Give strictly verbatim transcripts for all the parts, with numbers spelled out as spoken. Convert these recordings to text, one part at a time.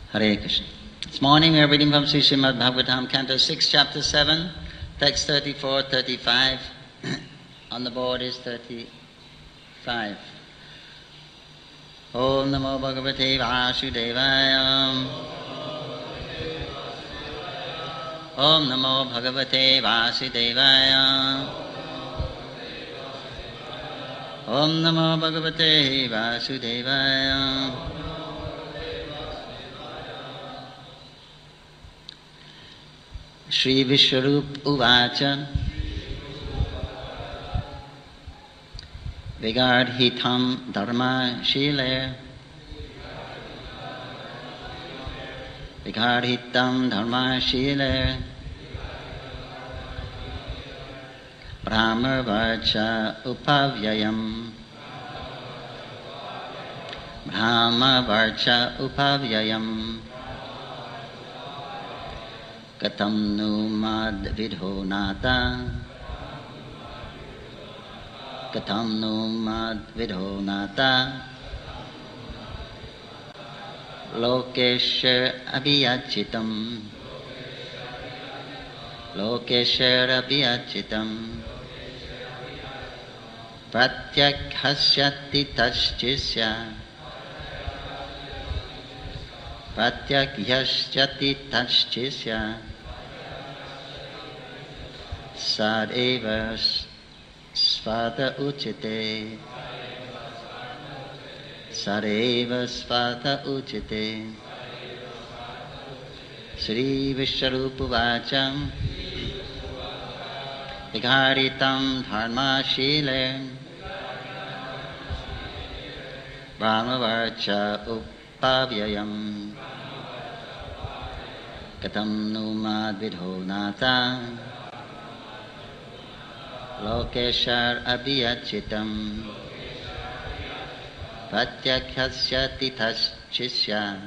Hare Krishna. This morning we are reading from Sri Srimad Bhagavatam, Canto six, Chapter seven, text thirty-four, thirty-five. On the board is thirty-five. Om Namo Bhagavate Vasudevaya. Om Namo Bhagavate Vasudevaya. Om Namo Bhagavate Vasudevaya. Shri Vishwarup Uvacha Vigardhitam Dharma Shile Vigardhitam Dharma Shile Brahma Varcha Upavyayam Brahma Varcha Upavyayam Katam nu mad vidho nata Katam nu mad vidho nata Lokesha abhiyachitam Lokesha abhiyachitam Pratyakhasyati taschisya Pratyakhasyati taschisya Sadeva svata uchite Sadeva svata uchite Shri Vishwarupa Vacham Vigaritam Dharma Shile Brahma Varcha Upavyayam Katam nu mad vidho nata Lokeshar abhiyachitam Pratyakhasyati taschisya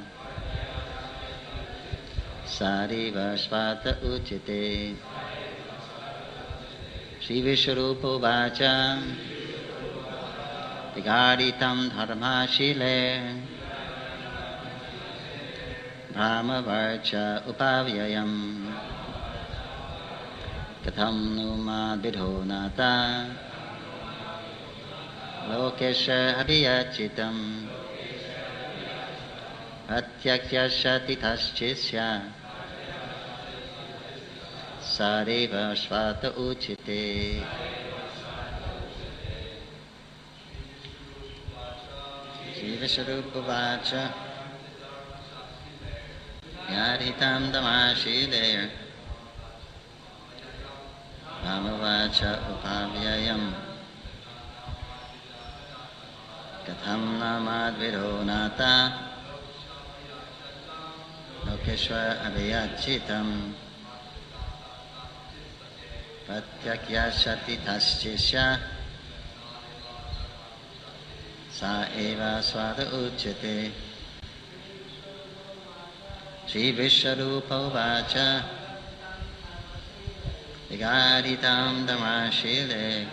Sariva svata uchite Shri Vishwarupa Vacha Vigaritam Dharma Shile Brahma Varcha Upavyayam Katham nu mad vidho nata Lokesha abhiyachitam Pratyakhasyati taschisya Sareva svata uchite Shri Vishwarupa Vacha Yadhitam Damashile Brahmavacha Upavyayam Katham namad vidho nata Lokeshwa abhiyachitam Pratyakhasyati taschisya Sa eva svata uchite Shri Vishwarupa Vacha Vigaritam Damashile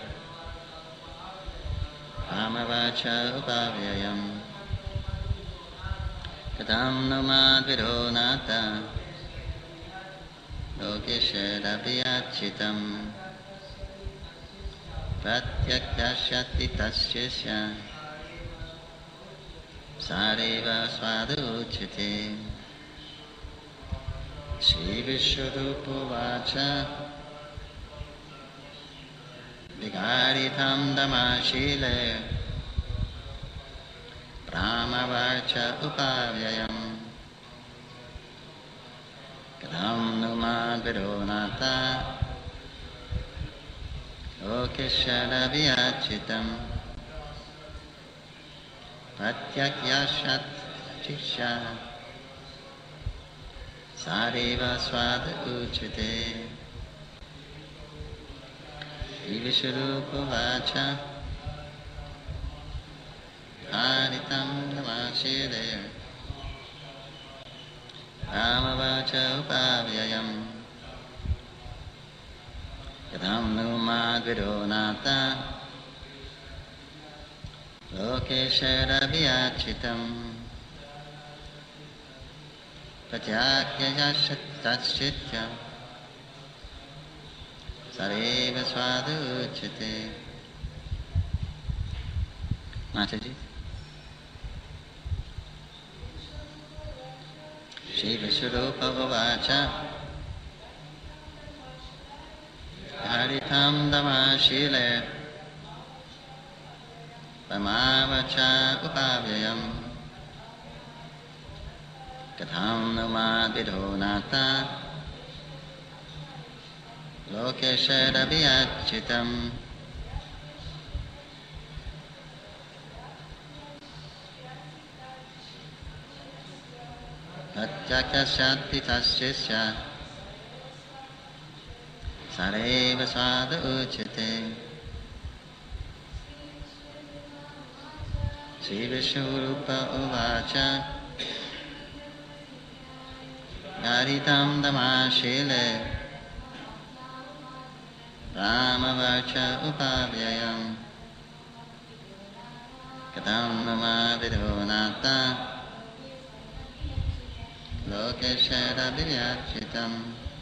Brahmavacha Upavyayam Katam nu mad vidho nata Lokesha abhiyachitam Pratyakhasyati taschisya Sareva svata uchite Shri Vishwarupa Vacha Vigaritam Damashile Brahma Varcha Upavyayam Katham nu mad vidho nata Lokesha abhiyachitam Pratyakhasyati taschisya Sareva svata uchite Shri Vishwarupa Vacha Haritam Namashile Brahma Vacha Upavyayam Katham nu mad vidho nata Lokesha abhiyachitam Pratyakyayasatasya Sareva Swaduchate. Mataji. Shiva Swarupa Uvacha Haritam Damashile Pamavacha Upavyayam Katham Numadidho Nata Lokeshadabhyachitam Pratyakashati tasyasya Sareva Sada Uchate. Sri Vishnurupa Uvacha Yaritam Damashile Ramavacha Upavyayam Katam Namavidhonata Lokeshadabhyachitam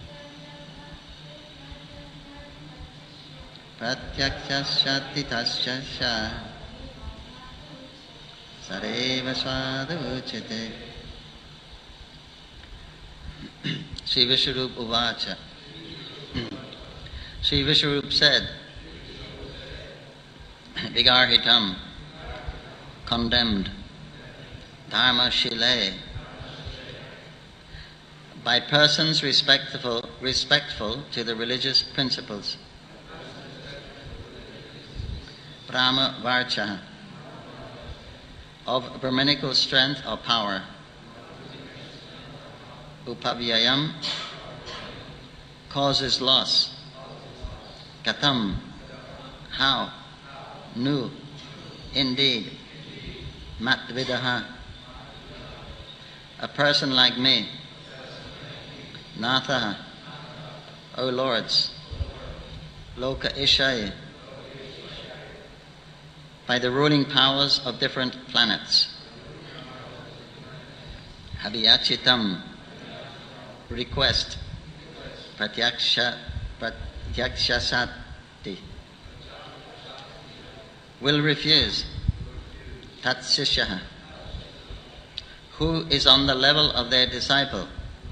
Pratyakshashati tasyasya Sareva Swaduchate. Sri Vishwarup Uvacha. Sri Vishwarup said, Vigarhitam, condemned, Dharma Shile, by persons respectful, respectful to the religious principles. Brahma Varcha, of Brahminical strength or power. Upavyayam, causes loss. Katham, how. Nu, indeed. Matvidaha, a person like me. Natha, O Lords. Loka Ishaya, by the ruling powers of different planets. Abhyachitam, request. Pratyaksha, pratyakshasati, will refuse. Tatsishaha, who is on the level of their disciple.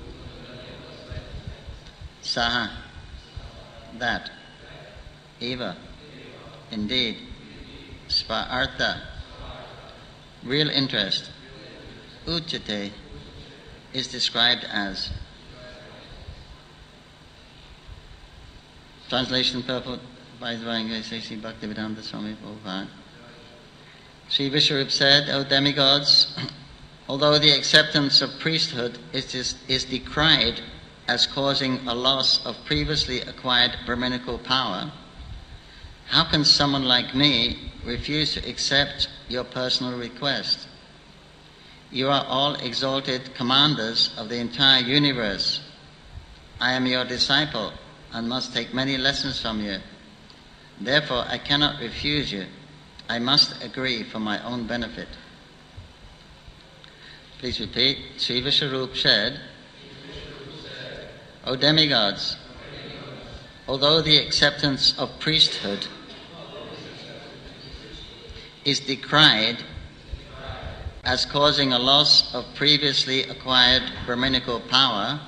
Saha, that. Eva, indeed. Sva-artha, real interest. Uchate is described as. Translation purport by Dvainga Sri Bhaktivedanta Swami Prabhupada. Sri Vishwarup said, O demigods, although the acceptance of priesthood is, is, is decried as causing a loss of previously acquired Brahminical power, how can someone like me refuse to accept your personal request? You are all exalted commanders of the entire universe. I am your disciple and must take many lessons from you. Therefore, I cannot refuse you. I must agree for my own benefit. Please repeat. Sri Vishwarup said, O demigods, although the acceptance of priesthood is decried as causing a loss of previously acquired Brahminical power,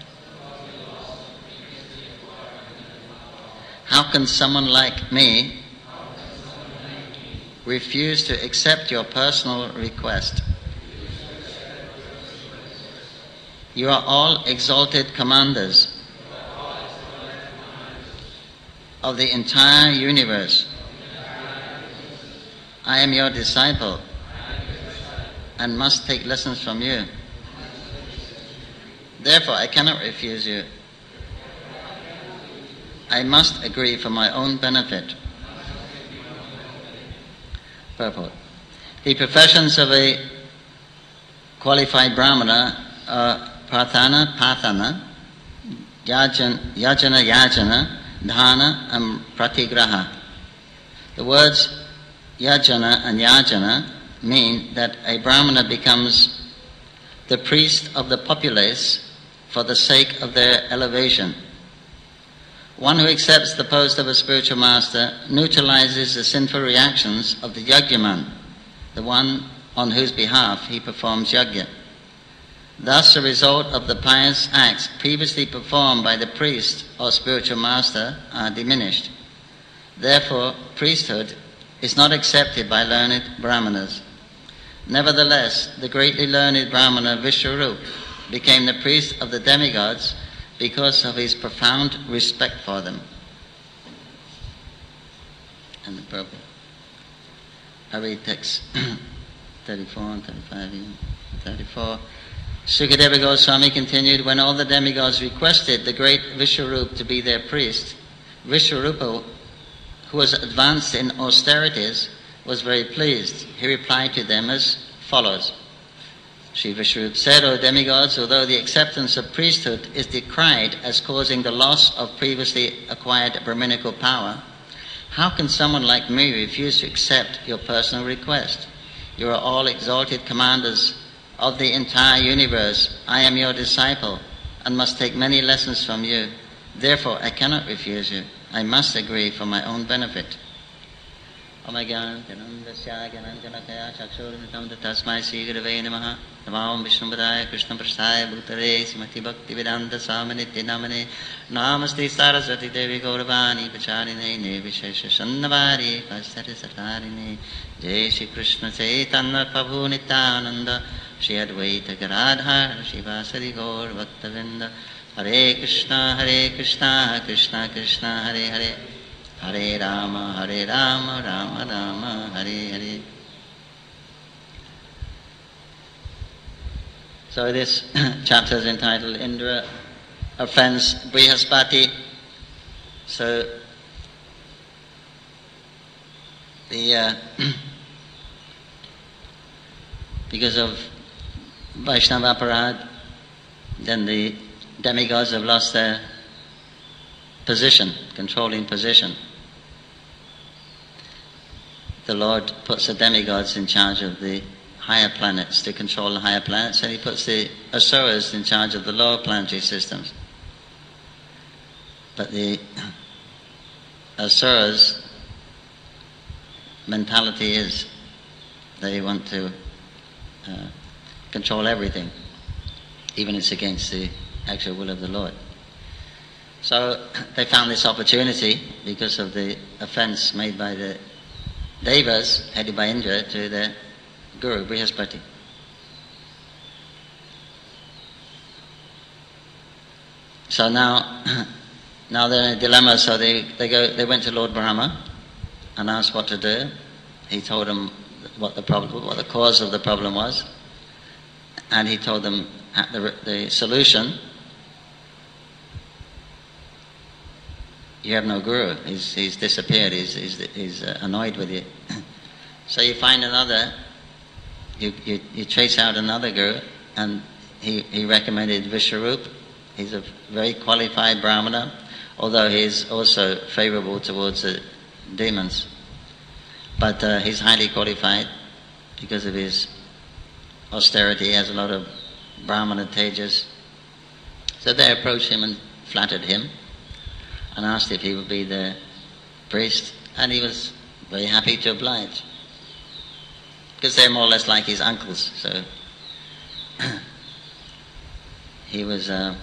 how can someone like me refuse to accept your personal request? You are all exalted commanders of the entire universe. I am your disciple and must take lessons from you. Therefore, I cannot refuse you. I must agree for my own benefit. Purport. The professions of a qualified Brahmana are Pratana, Pathana, Yajana, Yajana, Yajana, Dhana, and Pratigraha. The words Yajana and Yajana mean that a Brahmana becomes the priest of the populace for the sake of their elevation. One who accepts the post of a spiritual master neutralizes the sinful reactions of the yajnaman, the one on whose behalf he performs yajna. Thus, the result of the pious acts previously performed by the priest or spiritual master are diminished. Therefore, priesthood is not accepted by learned brahmanas. Nevertheless, the greatly learned brahmana Vishwarup became the priest of the demigods because of his profound respect for them. And the Prabhupada. I read text thirty-four and thirty-five. thirty-four. Sukadeva Goswami continued, when all the demigods requested the great Vishwarup to be their priest, Vishwarupa, who was advanced in austerities, was very pleased. He replied to them as follows. Sri Vishwarup said, O demigods, although the acceptance of priesthood is decried as causing the loss of previously acquired Brahminical power, how can someone like me refuse to accept your personal request? You are all exalted commanders of the entire universe. I am your disciple and must take many lessons from you. Therefore, I cannot refuse you. I must agree for my own benefit. Omagyan Janandasya Jananjanakaya Chakshurnitam Tasmai Sri Gurave Namaha Namaam Vishnupadaya Krishna Prasthaya Bhutare Srimati Bhakti Vedanta Samanitya Namane Namaste Saraswati Devi Gauravani Pacharine Ne Vishesha Sannavari Pasari Satarine Jai Shri Krishna Chaitanya Prabhu Nityananda Shri Advaita Garadhar Shivasari Gaur Bhaktavinda Hare Krishna Hare Krishna Krishna Krishna Hare Hare Hare Rama, Hare Rama, Rama Rama, Hare Hare. So this chapter is entitled Indra Offends Brihaspati. So the uh, because of Vaishnava Aparad, then the demigods have lost their position, controlling position. The Lord puts the demigods in charge of the higher planets to control the higher planets, and he puts the asuras in charge of the lower planetary systems. But the asuras' mentality is they want to uh, control everything, even if it's against the actual will of the Lord. So they found this opportunity because of the offense made by the Devas, headed by Indra, to their guru, Brihaspati. So now, now they're in a dilemma. So they, they go. They went to Lord Brahma and asked what to do. He told them what the problem, what the cause of the problem was, and he told them the, the solution. You have no guru. He's, he's disappeared. He's, he's, he's uh, annoyed with you. So you find another, you, you, you trace out another guru, and he, he recommended Vishwarup. He's a very qualified brahmana, although he's also favorable towards the demons. But uh, he's highly qualified because of his austerity. He has a lot of brahmana tejas. So they approached him and flattered him, and asked if he would be the priest, and he was very happy to oblige, because they're more or less like his uncles. So he was uh,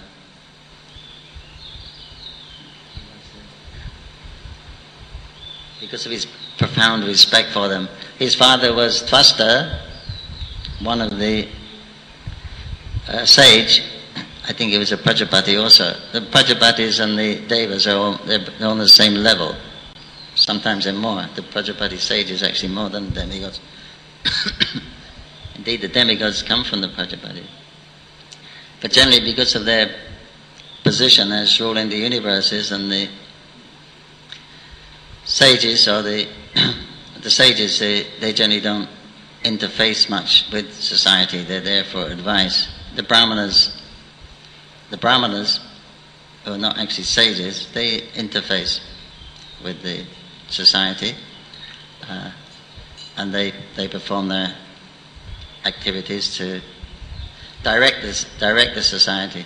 because of his profound respect for them. His father was Twasta, one of the uh, sage. I think it was a Prajapati also. The Prajapatis and the Devas are all, they're on the same level. Sometimes they're more. The Prajapati sage is actually more than the demigods. Indeed, the demigods come from the Prajapati. But generally, because of their position as ruling the universes, and the sages, or the the sages, they, they generally don't interface much with society. They're there for advice. The Brahmanas, the Brahmanas, who are not actually sages, they interface with the society, uh, and they, they perform their activities to direct this, direct the society.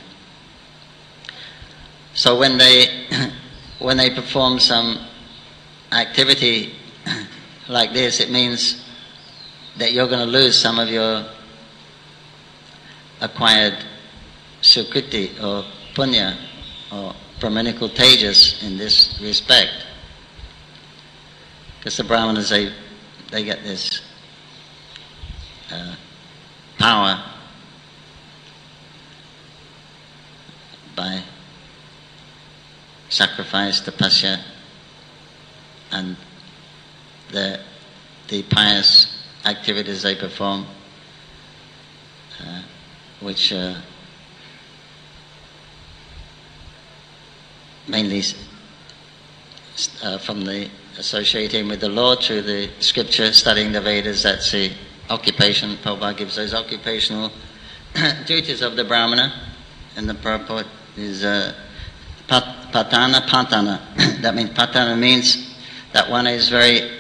So when they when they perform some activity like this, it means that you're going to lose some of your acquired sukriti or punya or brahminical tejas in this respect. Because the brahmanas, they, they get this uh, power by sacrifice, tapasya, and the, the pious activities they perform, uh, which uh, mainly uh, from the associating with the Lord through the scripture, studying the Vedas. That's the occupation. Prabhupada gives those occupational duties of the Brahmana, and the purport is uh, pat- patana patana. That means patana means that one is very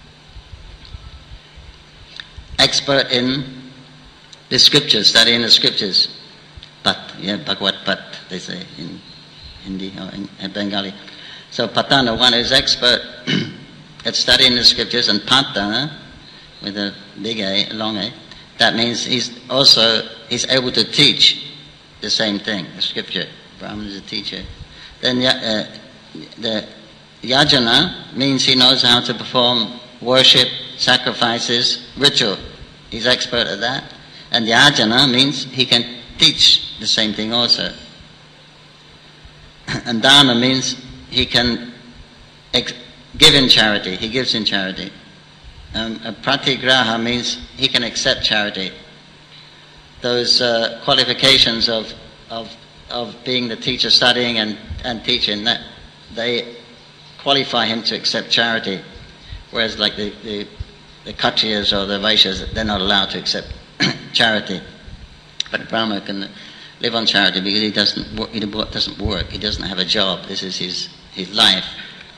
expert in the scriptures, studying the scriptures. Pat, yeah, Bhagavad Pat, they say in Hindi or in, in Bengali. So patana, one is expert at studying the scriptures, and patana, with a big A, long A, that means he's also, he's able to teach the same thing, the scripture. Brahman is a teacher. Then uh, the yajana means he knows how to perform worship, sacrifices, ritual. He's expert at that. And yajana means he can teach the same thing also. And dana means he can ex- give in charity. He gives in charity. Um, a pratigraha means he can accept charity. Those uh, qualifications of, of of being the teacher, studying and, and teaching, that they qualify him to accept charity. Whereas like the, the, the Khatriyas or the Vaishyas, they're not allowed to accept charity. But Brahma can live on charity because he doesn't work, he doesn't work, he doesn't have a job. This is his, his life.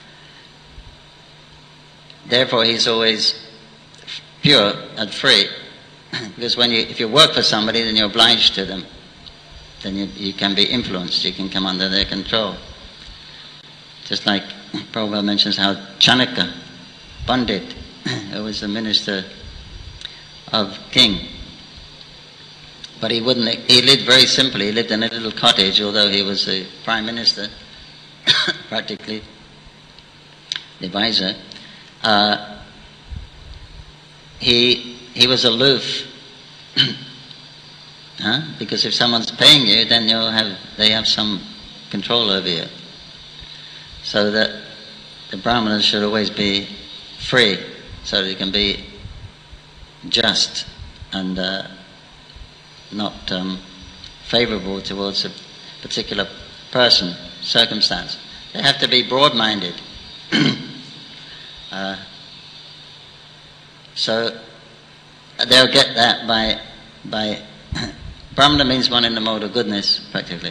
Therefore he's always pure and free. Because when you, if you work for somebody, then you're obliged to them. Then you, you can be influenced, you can come under their control. Just like Prabhupada mentions how Chanaka, Pandit, who was the minister of king, but he wouldn't, he lived very simply, he lived in a little cottage, although he was the prime minister, practically, the advisor. Uh, he, he was aloof. Huh? Because if someone's paying you, then you'll have they have some control over you. So that the brahmanas should always be free, so that they can be just and uh, not um, favourable towards a particular person, circumstance. They have to be broad-minded. uh, so they'll get that by by. Brahmana means one in the mode of goodness, practically.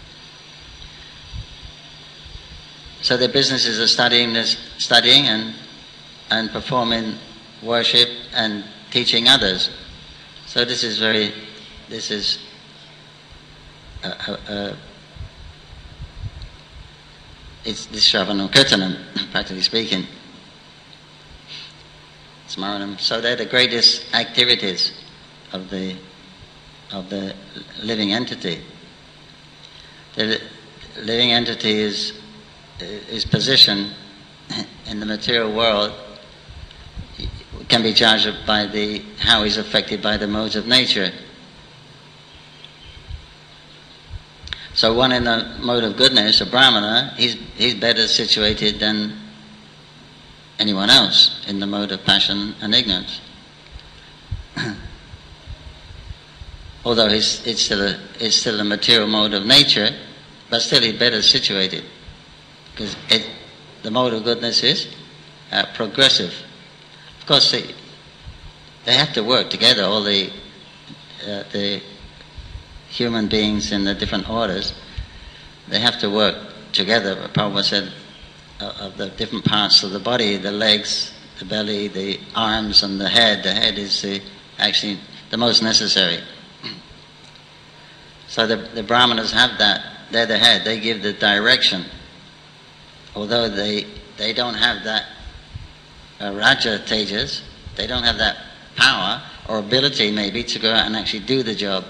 So their businesses are studying this, studying and and performing worship and teaching others. So this is very, this is uh, uh, uh, it's this Shravanam Kirtanam, practically speaking. Smaranam. So they're the greatest activities of the of the living entity. The living entity is is position in the material world can be judged by the how he's affected by the modes of nature. So one in the mode of goodness, a brahmana, he's he's better situated than anyone else in the mode of passion and ignorance. Although it's, it's, still a, it's still a material mode of nature, but still he's better situated. Because it, the mode of goodness is uh, progressive. Of course, they, they have to work together, all the, uh, the human beings in the different orders. They have to work together. Prabhupada said uh, of the different parts of the body, the legs, the belly, the arms and the head. The head is the, actually the most necessary. So the, the Brahmanas have that. They're the head. They give the direction. Although they they don't have that uh, Raja Tejas, they don't have that power or ability maybe to go out and actually do the job.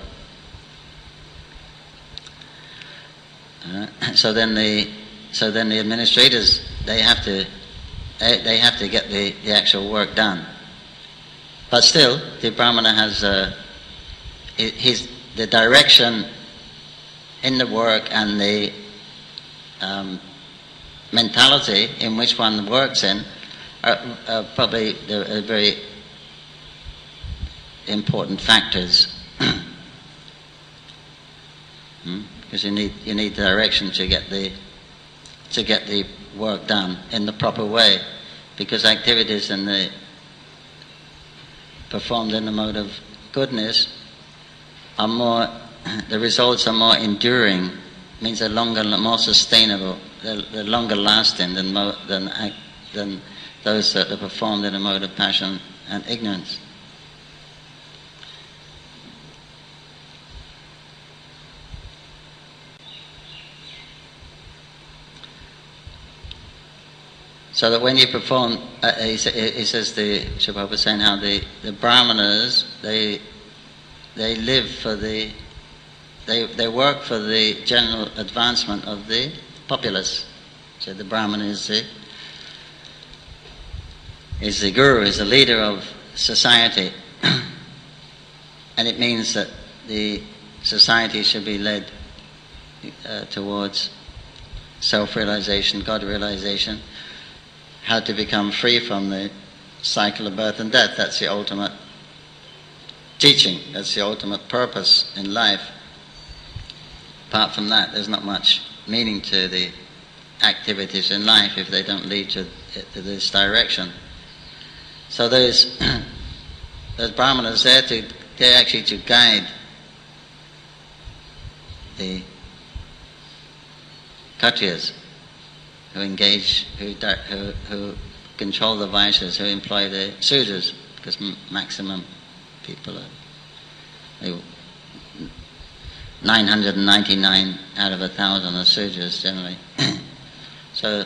Uh, so then the so then the administrators, they have to they, they have to get the, the actual work done. But still, the Brahmana has uh, his the direction in the work and the um, mentality in which one works in are, are probably the, are very important factors. hmm? Because you need you need direction to get the to get the work done in the proper way. Because activities in the performed in the mode of goodness are more, the results are more enduring, means they're longer, more sustainable, they're, they're longer lasting than, mo, than, than those that are performed in a mode of passion and ignorance. So that when you perform, uh, he, he says, the Srila Prabhupada was saying how the, the Brahmanas, they they live for the, they they work for the general advancement of the populace. So the Brahmana is the, is the guru, is the leader of society. And it means that the society should be led uh, towards self-realization, God-realization, how to become free from the cycle of birth and death. That's the ultimate teaching. That's the ultimate purpose in life. Apart from that, there's not much meaning to the activities in life if they don't lead to, to this direction. So those those Brahmanas, they're, to, they're actually to guide the Kshatriyas, who engage, who, who, who control the Vaishyas, who employ the Sudras, because m- maximum people are, they, nine hundred ninety-nine out of a thousand are Sudras generally. So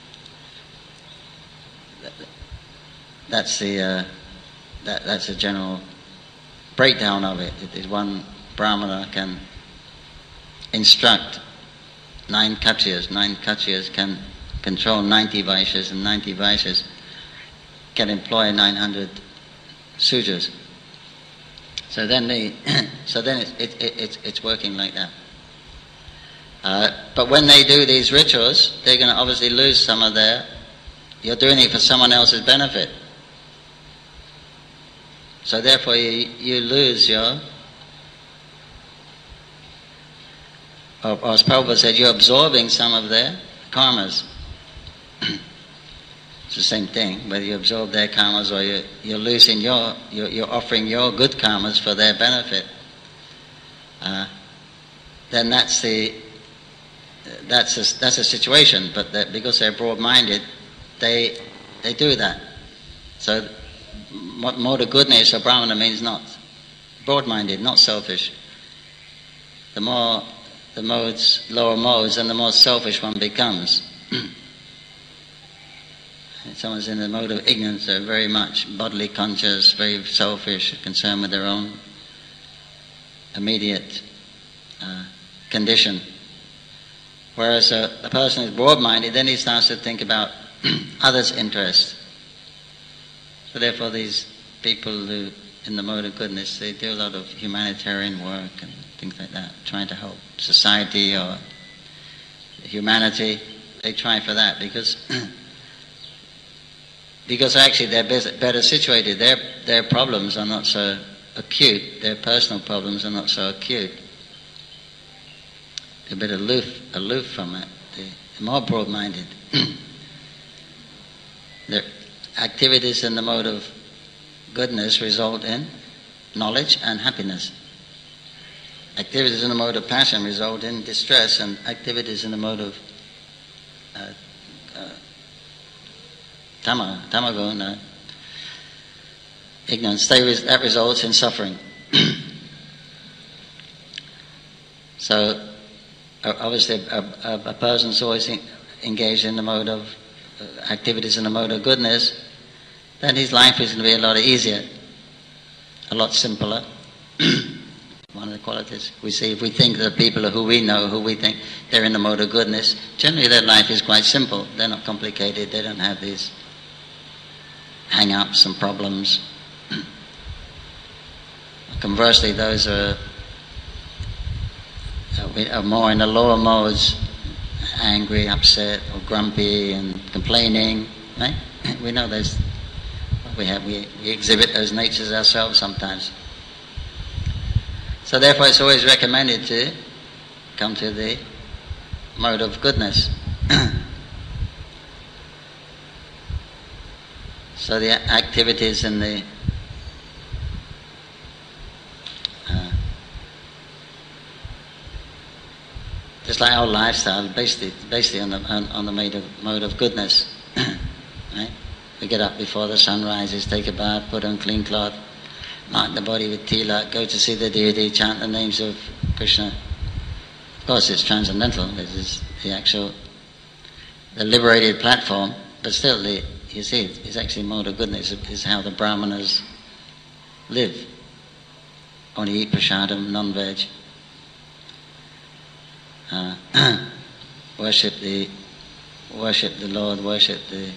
that's the uh, that, that's a general breakdown of it. It is one Brahmana can instruct nine Kshatriyas. Nine Kshatriyas can control ninety Vaishyas, and ninety Vaishyas can employ nine hundred Sudras. So then the so then it, it, it, it's it's working like that. Uh, but when they do these rituals, they're going to obviously lose some of their. You're doing it for someone else's benefit. So therefore, you you lose your. Or, or as Prabhupada said, you're absorbing some of their karmas. It's the same thing, whether you absorb their karmas or you're, you're losing your, you're, you're offering your good karmas for their benefit. Uh, then that's the, that's a, that's a situation, but that because they're broad-minded, they, they do that. So what mode of goodness or Brahmana means not broad-minded, not selfish. The more the modes, lower modes, and the more selfish one becomes. If someone's in the mode of ignorance, they're very much bodily conscious, very selfish, concerned with their own immediate uh, condition. Whereas a, a person is broad-minded, then he starts to think about others' interest. So therefore these people who, in the mode of goodness, they do a lot of humanitarian work and things like that, trying to help society or humanity. They try for that because because actually they're better situated. Their their problems are not so acute. Their personal problems are not so acute. They're a bit aloof, aloof from it. They're more broad-minded. Their activities in the mode of goodness result in knowledge and happiness. Activities in the mode of passion result in distress, and activities in the mode of uh, uh, tama, tamaguna, ignorance, they res- that results in suffering. So uh, obviously a, a, a person's always in, engaged in the mode of uh, activities in the mode of goodness, then his life is going to be a lot easier, a lot simpler. One of the qualities we see, if we think that people who we know, who we think they're in the mode of goodness, generally their life is quite simple. They're not complicated. They don't have these hang-ups and problems. Conversely, those are, are more in the lower modes, angry, upset, or grumpy, and complaining. Right? We know those. We have we, we exhibit those natures ourselves sometimes. So therefore it's always recommended to come to the mode of goodness. So the activities and the uh, just like our lifestyle, basically, basically on the on, on the mode of mode of goodness. Right? We get up before the sun rises, take a bath, put on clean cloth, mark the body with tilak, go to see the deity, chant the names of Krishna. Of course, it's transcendental. This is the actual, the liberated platform, but still, the, you see, it's actually mode of goodness. Is how the brahmanas live. Only eat prasadam, non-veg. Uh, worship the, worship the Lord, worship the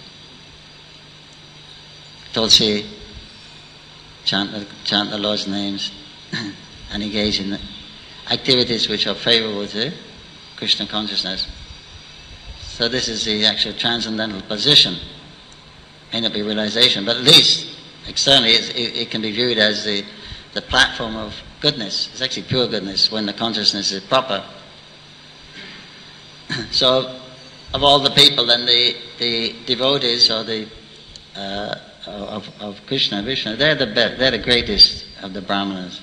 Tulsi. Chant the, chant the Lord's names and engage in the activities which are favorable to Krishna consciousness. So this is the actual transcendental position. May not be realization, but at least externally it, it can be viewed as the, the platform of goodness. It's actually pure goodness when the consciousness is proper. So of all the people, then the, the devotees or the uh, Of, of Krishna, Vishnu, they're the best, they're the greatest of the brahmanas.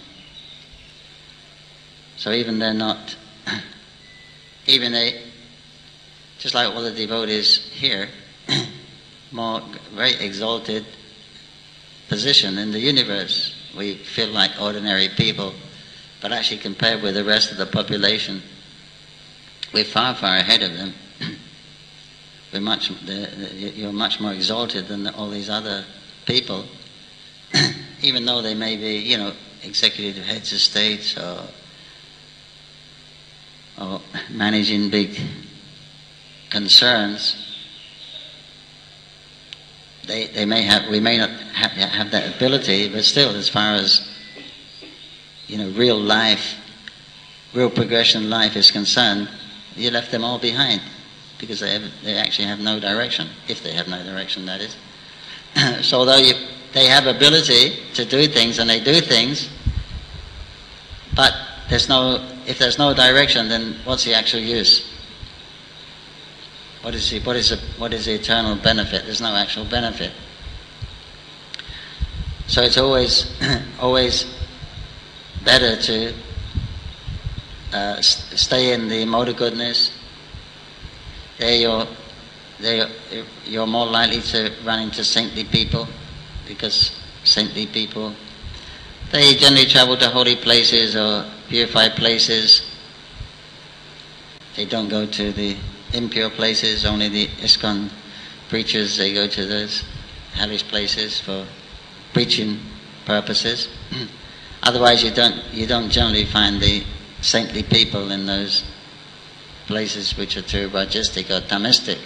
So even they're not, even they, just like all the devotees here, more very exalted position in the universe. We feel like ordinary people, but actually compared with the rest of the population, we're far, far ahead of them. We're much, you're much more exalted than all these other people, even though they may be, you know, executive heads of states or, or managing big concerns. They they may have, we may not have, have that ability, but still, as far as, you know, real life, real progression in life is concerned, you left them all behind. Because they have, they actually have no direction, if they have no direction, that is. So although you, they have ability to do things, and they do things, but there's no, if there's no direction, then what's the actual use? What is the, what is the, what is the eternal benefit? There's no actual benefit. So it's always, always better to uh, stay in the mode of goodness. There you're, there you're more likely to run into saintly people, because saintly people, they generally travel to holy places or purified places. They don't go to the impure places. Only the ISKCON preachers, they go to those hellish places for preaching purposes. Otherwise, you don't you don't generally find the saintly people in those places which are too rajastic or tamistic.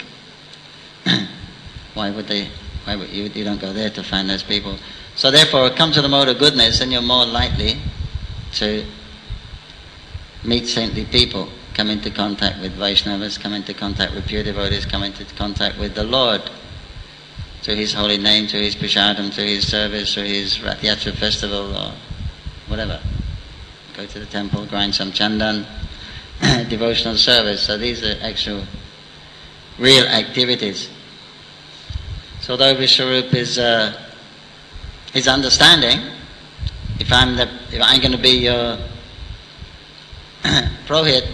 Why would they? Why would you? You don't go there to find those people. So therefore, come to the mode of goodness, and you're more likely to meet saintly people, come into contact with Vaishnavas, come into contact with pure devotees, come into contact with the Lord, through His holy name, through His prasadam, through His service, through His Rath Yatra festival, or whatever. Go to the temple, grind some chandan. Devotional service. So these are actual real activities. So although Vishwarup is uh, is understanding, if I'm the if I'm going to be your Purohit,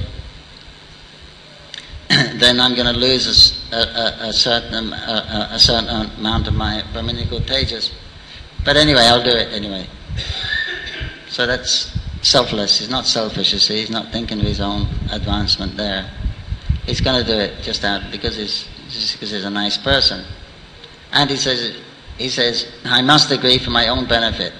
then I'm going to lose a, a, a certain a, a certain amount of my Brahminical tejas. But anyway, I'll do it anyway. So that's selfless. He's not selfish, you see. He's not thinking of his own advancement there. He's going to do it just out because he's just because he's a nice person. And he says, he says, I must agree for my own benefit.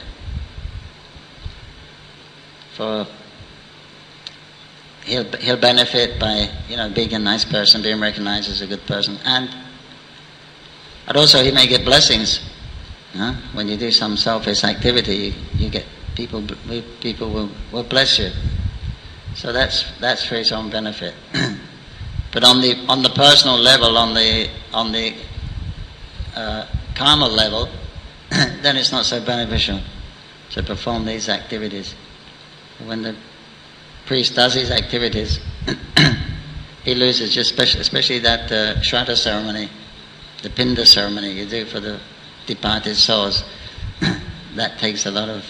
For he'll he'll benefit by, you know, being a nice person, being recognized as a good person, and and also he may get blessings. Huh? When you do some selfish activity, you, you get people people will, will bless you. So that's that's for his own benefit. But on the on the personal level, on the on the uh, karma level, then it's not so beneficial to perform these activities. When the priest does his activities, he loses, just especially, especially that uh, Shraddha ceremony, the Pinda ceremony you do for the departed souls. That takes a lot of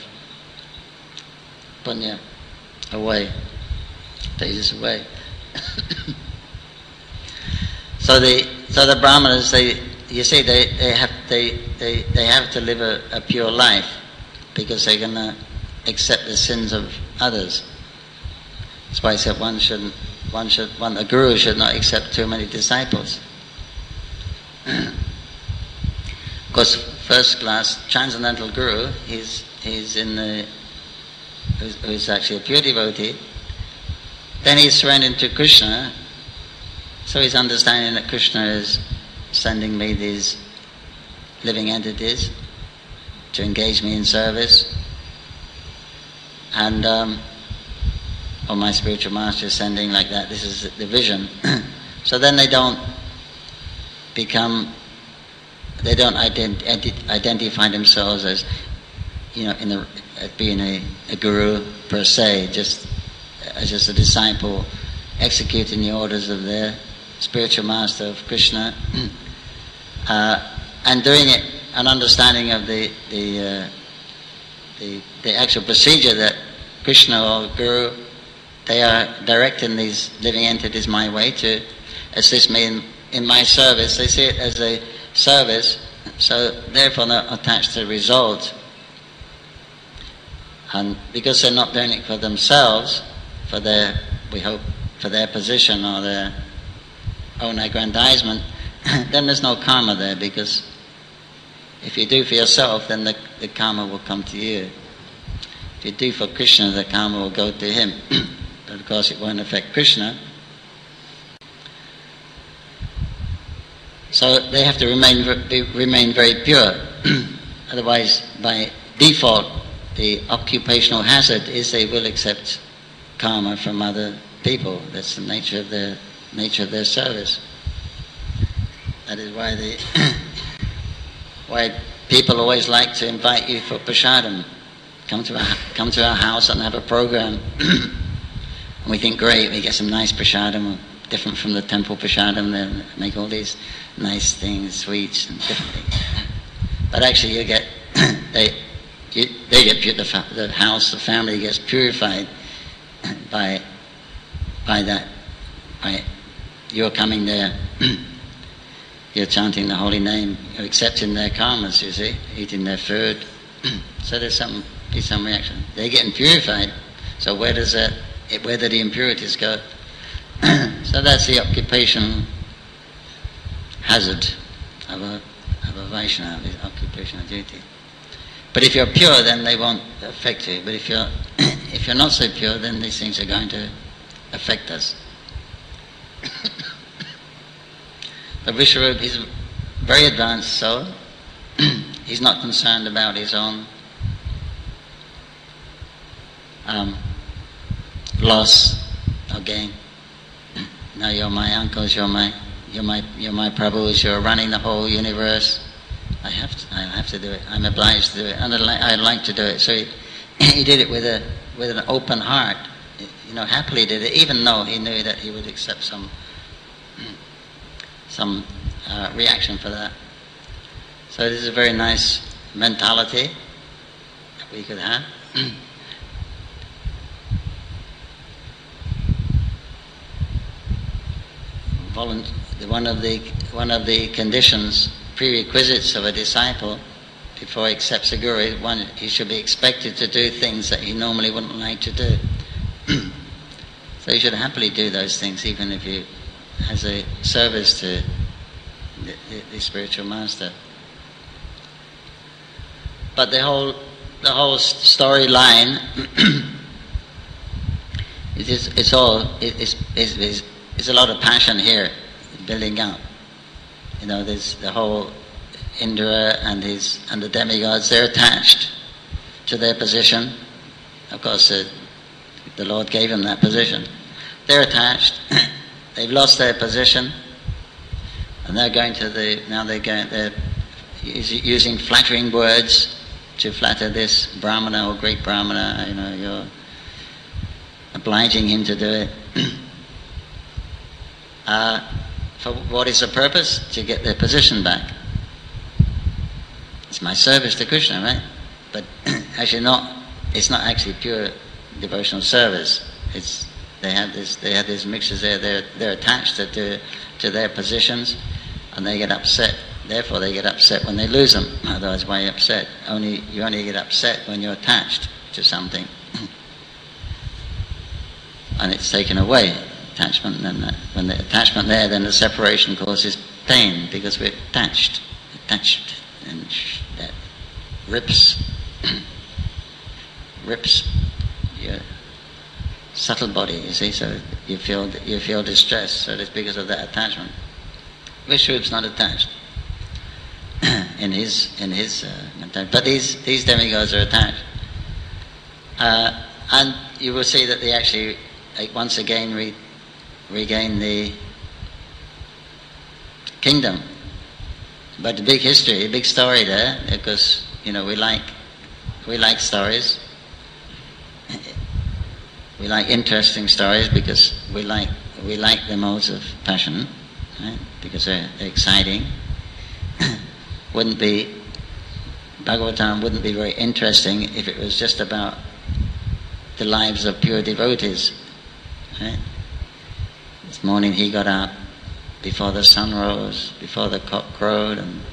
punya away, takes away. So the so the brahmanas, they you see they, they have they, they, they have to live a, a pure life because they're gonna accept the sins of others. That's why I said one shouldn't one should one a guru should not accept too many disciples. Of course, first class transcendental guru, he's he's in the who's, who's actually a pure devotee. Then he's surrendered to Krishna. So he's understanding that Krishna is sending me these living entities to engage me in service, and um, or my spiritual master is sending like that. This is the vision. So then they don't become, they don't ident- ident- identify themselves as, you know, in the as being a, a guru per se, just as just a disciple executing the orders of their spiritual master of Krishna, uh, and doing it, an understanding of the the, uh, the the actual procedure that Krishna or Guru, they are directing these living entities my way to assist me in, in my service. They see it as a service, so therefore not attached to the result. And because they're not doing it for themselves, for their, we hope, for their position or their own aggrandizement, then there's no karma there, because if you do for yourself, then the, the karma will come to you. If you do for Krishna, the karma will go to him. But of course it won't affect Krishna. So they have to remain be, remain very pure. Otherwise, by default, the occupational hazard is they will accept karma from other people. That's the nature of their nature of their service. That is why they why people always like to invite you for prasadam. Come to our come to our house and have a program. And we think, great, we get some nice prasadam, different from the temple prasadam. They make all these nice things, sweets and different things. But actually, you get they you, they get the, the house, the family gets purified by by that by your coming there. You're chanting the holy name, you're accepting their karmas, you see, eating their food. So there's some, there's some reaction. They're getting purified. So where does that, where do the impurities go? So that's the occupation hazard of a of a Vaishnava, the occupational duty. But if you're pure, then they won't affect you. But if you're if you're not so pure, then these things are going to affect us. The Vishwarup is very advanced soul. He's not concerned about his own um, loss or gain. No, you're my uncles, you're my you're my you're my Prabhus, you're running the whole universe. I have to I have to do it. I'm obliged to do it. And I'd like, I'd like to do it. So he, he did it with a with an open heart. You know, happily did it, even though he knew that he would accept some some uh, reaction for that. So this is a very nice mentality that we could have. Volunt- one of the one of the conditions, prerequisites of a disciple before he accepts a guru, one, he should be expected to do things that he normally wouldn't like to do. So he should happily do those things, even if he has a service to the, the, the spiritual master. But the whole the whole storyline it is it's all it is is is there's a lot of passion here building up. You know, there's the whole Indra and his and the demigods, they're attached to their position. Of course, uh, the Lord gave them that position. They're attached. They've lost their position, and they're going to the now they're going they're using flattering words to flatter this Brahmana or great Brahmana. You know, you're obliging him to do it. uh, for what is the purpose? To get their position back. It's my service to Krishna, right? But actually, not. It's not actually pure devotional service. It's they have this. They have these mixtures there. They're they're attached to, to to their positions, and they get upset. Therefore, they get upset when they lose them. Otherwise, why are you upset? Only you only get upset when you're attached to something, and it's taken away. Attachment, and then that, when the attachment there, then the separation causes pain because we're attached, attached, and that rips, rips your subtle body. You see, so you feel you feel distress. So it's because of that attachment. Vishwarupa's not attached in his in his, uh, but these these demigods are attached, uh, and you will see that they actually like, once again re, regain the kingdom. But the big history, a big story there, because you know we like we like stories. We like interesting stories because we like we like the modes of passion, right? Because they're, they're exciting. Wouldn't be Bhagavatam wouldn't be very interesting if it was just about the lives of pure devotees. Right? This morning he got up before the sun rose, before the cock crowed, and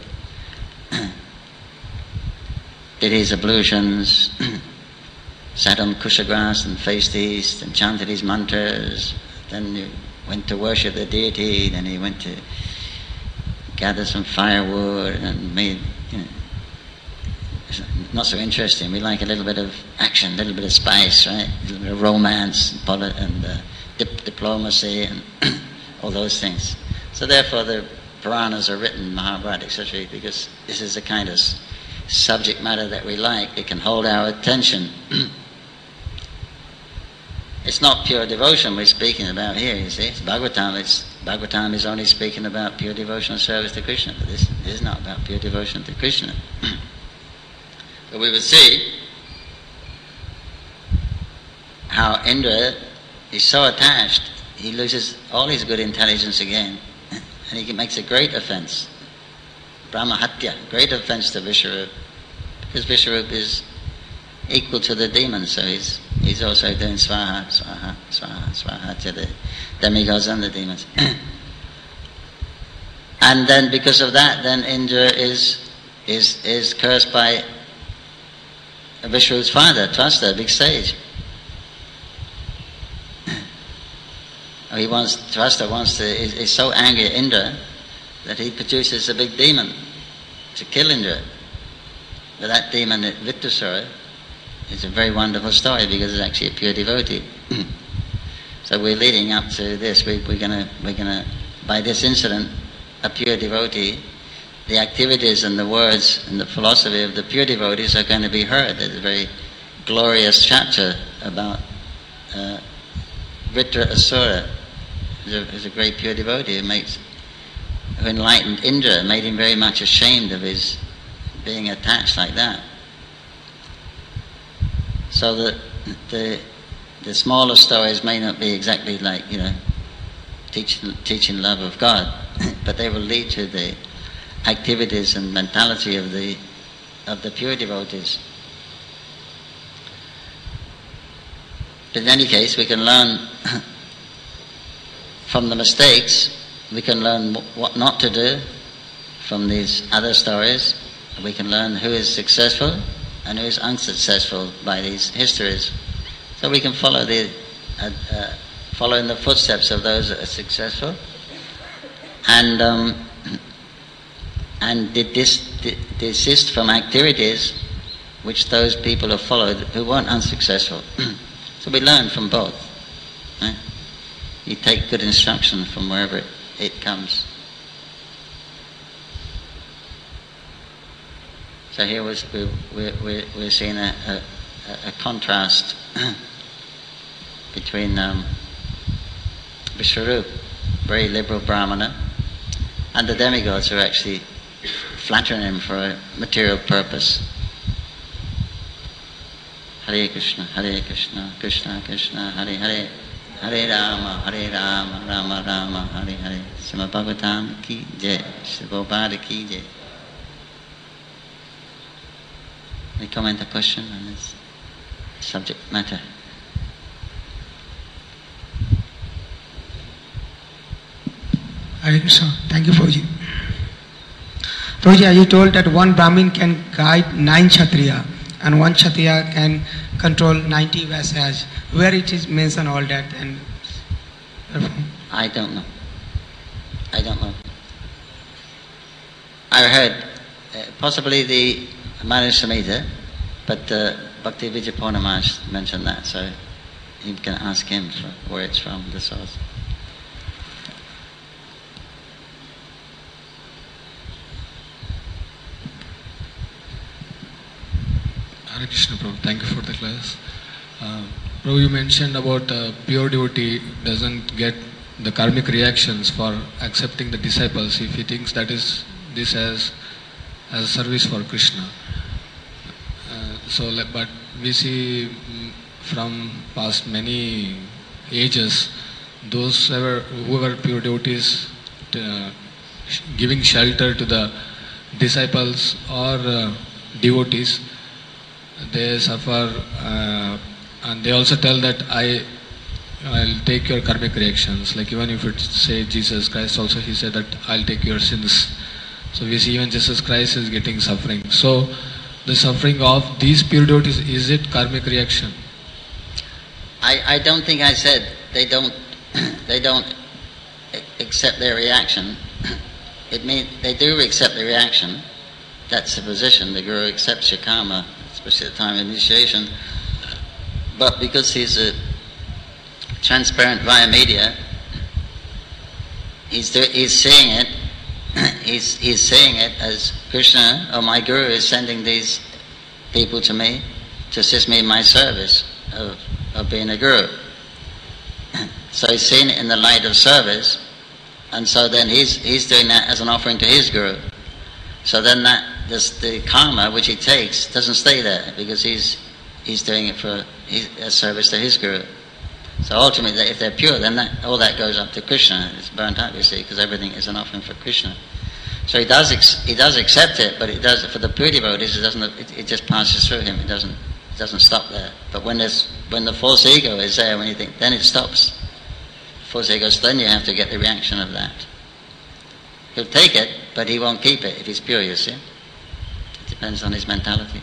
did his ablutions, sat on kusha grass and faced east and chanted his mantras. Then he went to worship the deity. Then he went to gather some firewood and made, you know, it's not so interesting. We like a little bit of action, a little bit of spice, right? A little bit of romance and, polit- and uh, dip- diplomacy and all those things. So therefore the Puranas are written, Mahabharata, et cetera, because this is the kind of subject matter that we like. It can hold our attention. It's not pure devotion we're speaking about here, you see. It's Bhagavatam. It's, Bhagavatam is only speaking about pure devotional service to Krishna, but this is not about pure devotion to Krishna. But we will see how Indra is so attached, he loses all his good intelligence again, and he makes a great offense. Brahmahatya, great offense to Vishwarupa, because Vishwarupa is equal to the demons, so he's he's also doing swaha, swaha, swaha, swaha to the demigods and the demons. And then because of that, then Indra is is is cursed by Vishwarupa's father, Twasta, a big sage. He wants Twasta wants to is, is so angry at Indra that he produces a big demon to kill Indra. But that demon, Vittusura, is a very wonderful story because it's actually a pure devotee. So we're leading up to this. We, we're gonna we're gonna by this incident, a pure devotee, the activities and the words and the philosophy of the pure devotees are going to be heard. There's a very glorious chapter about uh, Vritra Asura, who's a, who's a great pure devotee who makes who enlightened Indra, made him very much ashamed of his being attached like that. So that the the smaller stories may not be exactly like, you know, teaching teaching love of God, but they will lead to the activities and mentality of the of the pure devotees. But in any case, we can learn from the mistakes. We can learn what not to do from these other stories, we can learn who is successful and who is unsuccessful by these histories. So we can follow the uh, uh, follow in the footsteps of those that are successful, and um, and dis- desist from activities which those people have followed who weren't unsuccessful. So we learn from both. Right? You take good instruction from wherever it, it comes. So here was, we, we, we, we're seeing a, a, a contrast between um, Vishwarup, very liberal Brahmana, and the demigods who are actually flattering him for a material purpose. Hare Krishna, Hare Krishna, Krishna Krishna, Hare Hare, Hare Rama, Hare Rama, Rama Rama, Hare Hare. Srimad Bhagavatam ki jai, Sri Prabhupada ki jai. Any comment or question on this subject matter? Hare Krishna. Thank you, Prabhuji. Prabhuji, as you told that one Brahmin can guide nine Kshatriya and one Kshatriya can control ninety Vaisyas. Where it is mentioned all that? And I don't know. I don't know. I heard uh, possibly the Manu Samhita, but uh, Bhakti Vijayapurna Maharaj mentioned that, so you can ask him for where it's from, the source. Hare Krishna, Prabhu. Thank you for the class. Uh, Prabhu, you mentioned about uh, pure devotee doesn't get the karmic reactions for accepting the disciples if he thinks that is this as as a service for Krishna. Uh, so, but we see from past many ages, those whoever, whoever pure devotees uh, giving shelter to the disciples or uh, devotees, they suffer, uh, and they also tell that I I'll take your karmic reactions. Like even if it say Jesus Christ, also he said that I'll take your sins. So we see even Jesus Christ is getting suffering. So the suffering of these pure devotees, is it karmic reaction? I, I don't think I said they don't they don't accept their reaction. It means they do accept the reaction. That's the position. The Guru accepts your karma, especially at the time of initiation. But because he's a transparent via media, he's do, he's seeing it. he's he's seeing it as Krishna or my Guru is sending these people to me to assist me in my service of of being a Guru. So he's seeing it in the light of service, and so then he's he's doing that as an offering to his Guru. So then that this, the karma which he takes doesn't stay there because he's he's doing it for his, a service to his Guru. So ultimately, if they're pure, then that, all that goes up to Krishna. It's burnt up, you see, because everything is an offering for Krishna. So he does ex- he does accept it, but it does for the pure devotees. It doesn't. It, it just passes through him. It doesn't. It doesn't stop there. But when there's when the false ego is there, when you think, then it stops. False ego. So then you have to get the reaction of that. He'll take it, but he won't keep it if he's pure. You see, it depends on his mentality.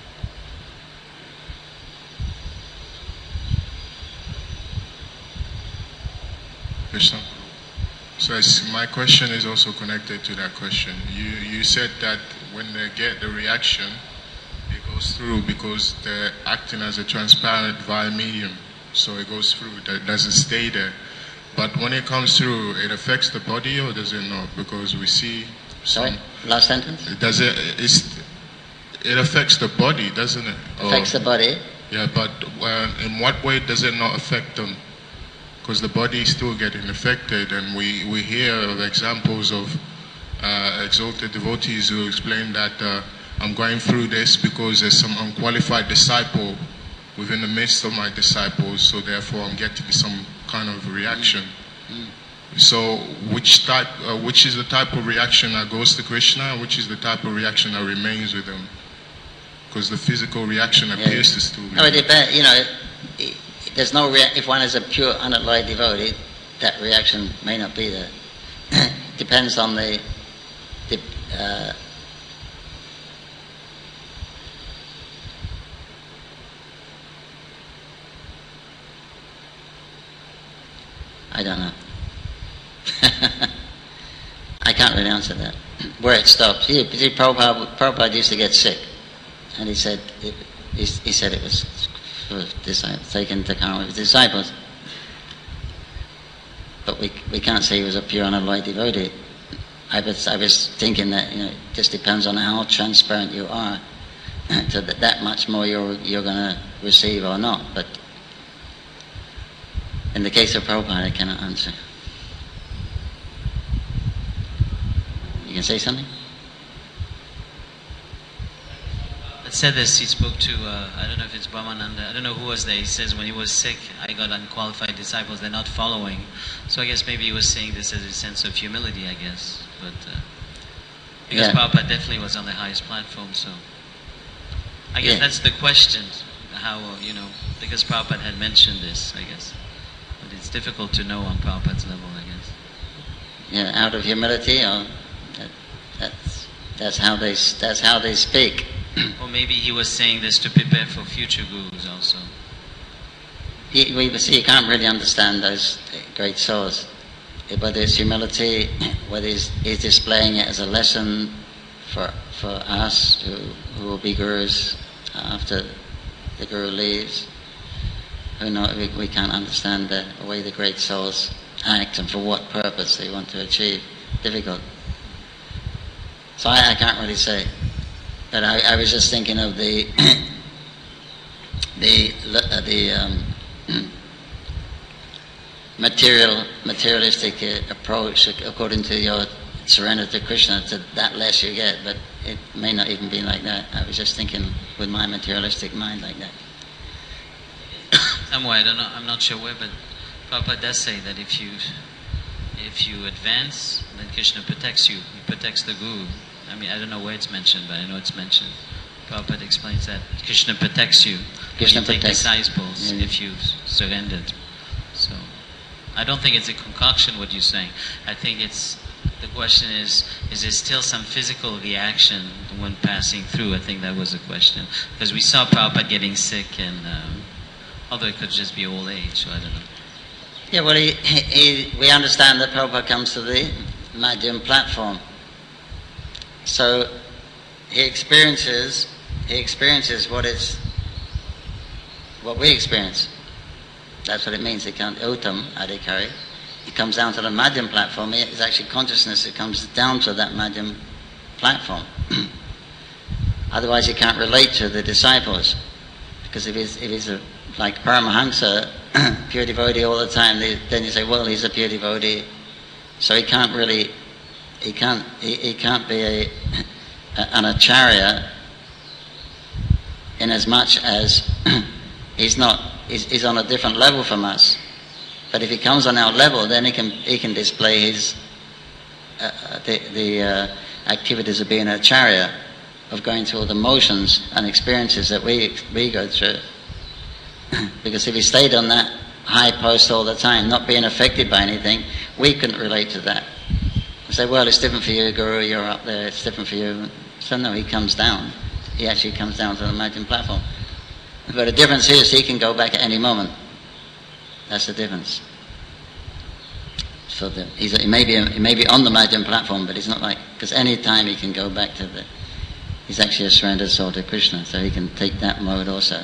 Krishna. So as my question is also connected to that question. You you said that when they get the reaction, it goes through because they're acting as a transparent via medium. So it goes through, that doesn't stay there. But when it comes through, it affects the body or does it not? Because we see some... Sorry, last sentence? Does it, it's, it affects the body, doesn't it? Affects or, the body? Yeah, but uh, in what way does it not affect them? Because the body is still getting affected, and we, we hear of examples of uh, exalted devotees who explain that uh, I'm going through this because there's some unqualified disciple within the midst of my disciples, so therefore I'm getting some kind of reaction. Mm-hmm. So which type, uh, which is the type of reaction that goes to Krishna, and which is the type of reaction that remains with him? Because the physical reaction appears yeah. to still be... No, it depends, you know... It, There's no rea- if one is a pure, unalloyed devotee, that reaction may not be there. Depends on the, the uh, I don't know. I can't really answer that. Where it stops. He, he, Prabhupada, Prabhupada used to get sick, and he said it, he, he said it was for disciples, taken to karma with his disciples. But we we can't say he was a pure unalloyed devotee. I was I was thinking that, you know, it just depends on how transparent you are, to that, that much more you're you're going to receive or not. But in the case of Prabhupada, I cannot answer. You can say something? It said this, he spoke to, uh, I don't know if it's Brahmananda, I don't know who was there. He says, when he was sick, I got unqualified disciples, they're not following. So I guess maybe he was saying this as a sense of humility, I guess. But uh, because yeah. Prabhupada definitely was on the highest platform, so I guess yeah. that's the question, how, uh, you know, because Prabhupada had mentioned this, I guess. But it's difficult to know on Prabhupada's level, I guess. Yeah, out of humility, or that, that's that's how they that's how they speak. Or maybe he was saying this to prepare for future gurus also. You, we see, you can't really understand those great souls, whether it's humility, whether he's, he's displaying it as a lesson for for us who who will be gurus after the guru leaves. Who know, we, we can't understand the way the great souls act and for what purpose they want to achieve. Difficult. So I, I can't really say. But I, I was just thinking of the the uh, the um, material materialistic uh, approach according to your surrender to Krishna. To that less you get, but it may not even be like that. I was just thinking with my materialistic mind like that. Somewhere, I don't know. I'm not sure where, but Prabhupada does say that if you if you advance, then Krishna protects you. He protects the guru. I mean, I don't know where it's mentioned, but I know it's mentioned. Prabhupada explains that Krishna protects you Krishna when you protects. take disciples Yeah. if you've surrendered. So, I don't think it's a concoction what you're saying. I think it's, the question is, is there still some physical reaction when passing through? I think that was the question. Because we saw Prabhupada getting sick, and um, although it could just be old age, so I don't know. Yeah, well, he, he, we understand that Prabhupada comes to the Madhyam platform. So he experiences, he experiences what is, what we experience. That's what it means. He can't Uttam Adhikari. He comes down to the Madhyam platform. It's actually consciousness that comes down to that Madhyam platform. Otherwise, he can't relate to the disciples, because if he's if he's a, like Paramahansa, pure devotee all the time, they, then you say, well, he's a pure devotee, so he can't really. He can't. He, he can't be a, a an acharya, in as much as he's not. He's, he's on a different level from us. But if he comes on our level, then he can he can display his uh, the the uh, activities of being an acharya, of going through all the motions and experiences that we we go through. Because if he stayed on that high post all the time, not being affected by anything, we couldn't relate to that. I say, well, it's different for you, Guru, you're up there, it's different for you. So no, he comes down. He actually comes down to the Madhyam platform. But the difference is he can go back at any moment. That's the difference. So the, he's, he, may be, he may be on the Madhyam platform, but he's not like, because any time he can go back to the, he's actually a surrendered soul to Krishna, so he can take that mode also.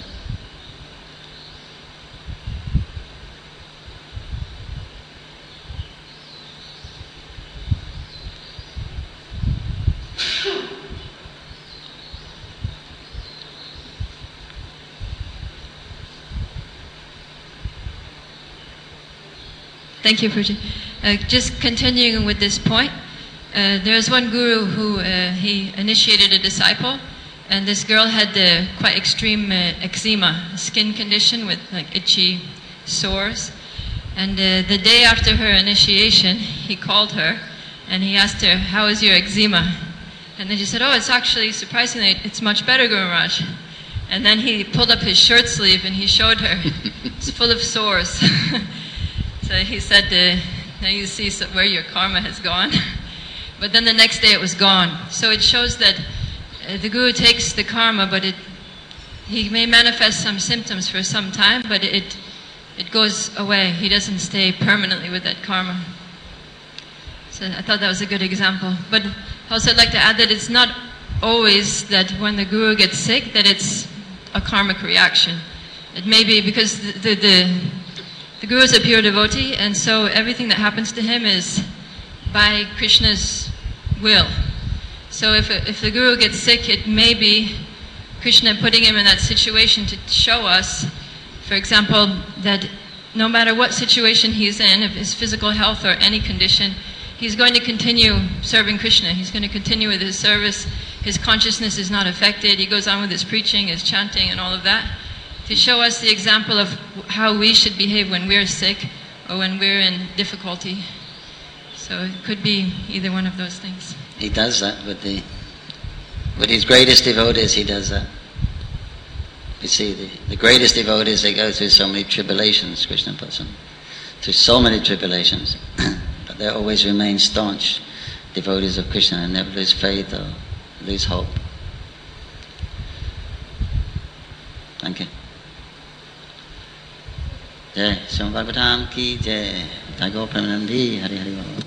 Thank you, Puji. Uh, just continuing with this point, uh, there's one guru who uh, he initiated a disciple, and this girl had the quite extreme uh, eczema, skin condition with like itchy sores. And uh, the day after her initiation, he called her and he asked her, "How is your eczema?" And then she said, "Oh, it's actually surprisingly, it's much better, Guru Maharaj." And then he pulled up his shirt sleeve and he showed her. It's full of sores. So he said, uh, now you see where your karma has gone. But then the next day it was gone. So it shows that uh, the Guru takes the karma, but it he may manifest some symptoms for some time, but it it goes away. He doesn't stay permanently with that karma. So I thought that was a good example. But also I'd like to add that it's not always that when the guru gets sick that it's a karmic reaction. It may be because the, the, the, the guru is a pure devotee, and so everything that happens to him is by Krishna's will. So if, if the guru gets sick, it may be Krishna putting him in that situation to show us, for example, that no matter what situation he's in, if his physical health or any condition, he's going to continue serving Krishna. He's going to continue with his service. His consciousness is not affected. He goes on with his preaching, his chanting, and all of that, to show us the example of how we should behave when we're sick or when we're in difficulty. So it could be either one of those things. He does that with the with his greatest devotees. He does that. You see, the, the greatest devotees, they go through so many tribulations. Krishna puts them through so many tribulations, but they always remain staunch devotees of Krishna and never lose faith or lose hope. Thank you. Jai Swami Bhagavatam ki jai. Thakur Premanandi Hari Hari Bol.